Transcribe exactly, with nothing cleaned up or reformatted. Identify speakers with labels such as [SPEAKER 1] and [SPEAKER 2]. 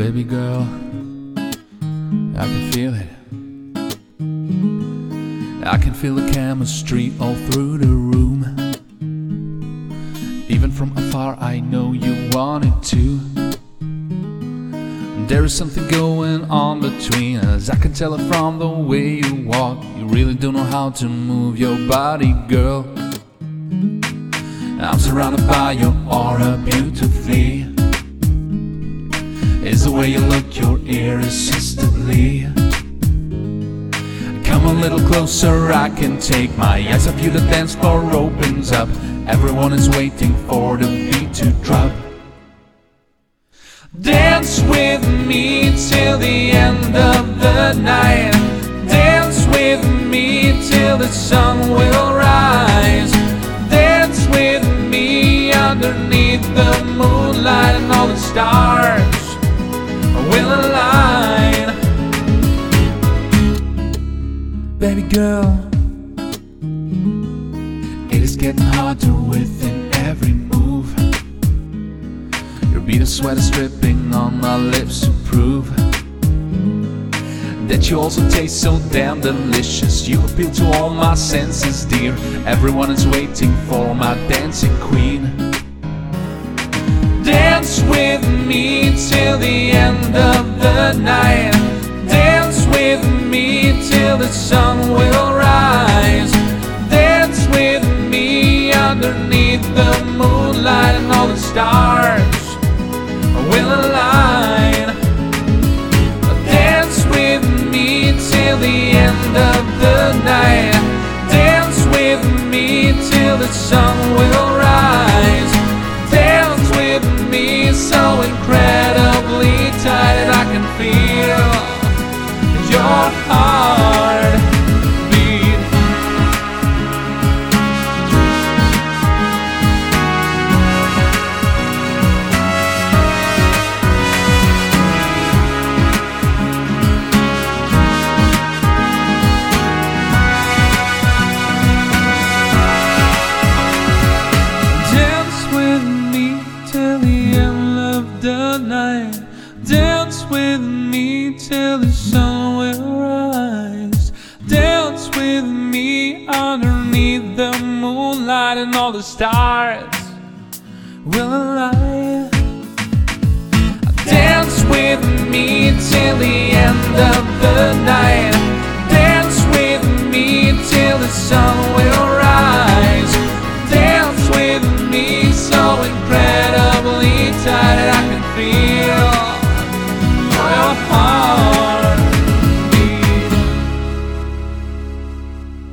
[SPEAKER 1] Baby girl, I can feel it. I can feel the chemistry all through the room. Even from afar I know you want it too. There is something going on between us, I can tell it from the way you walk. You really don't know how to move your body, girl. I'm surrounded by your aura beautifully. It's the way you look, your irresistibly. Come a little closer, I can take my eyes off you. The dance floor opens up. Everyone is waiting for the beat to drop. Dance with me till the end of the night. Dance with me till the sun will rise. Dance with me underneath the moonlight, and all the stars will align. Baby girl, it is getting harder within every move. Your beat of sweat is dripping on my lips to prove that you also taste so damn delicious. You appeal to all my senses, dear. Everyone is waiting for my dancing queen. Dance with me till the end of the night. Dance with me till the sun will rise. Dance with me underneath the moonlight, and all the stars will align. Dance with me till the end of the night. Dance with me till the sun will rise. Dance with me so incredibly tight that I can feel your heart beat. Dance with me till the end of the night. Dance with me till the sun will rise. Dance with me underneath the moonlight, and all the stars will align. Dance with me till the end of the night. Dance with me till the sun will rise. Dance with me so incredibly tight that I can feel